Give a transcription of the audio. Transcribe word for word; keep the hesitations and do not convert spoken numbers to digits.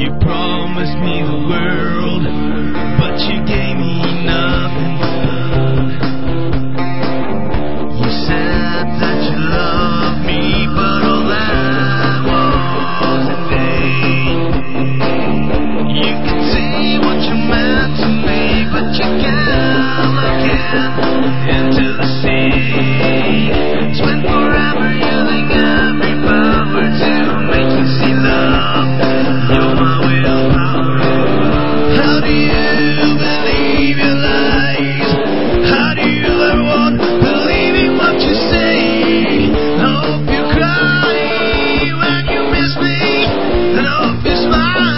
You promised me the world, but you gave me nothing good. You said that you loved me, but all that was in vain. You can say what you meant to me, but you can't look into the sea. Spend forever using every power to make you see love. You're my willpower. How do you believe your lies? How do you ever want believing what you say? I hope you cry when you miss me, and I hope you smile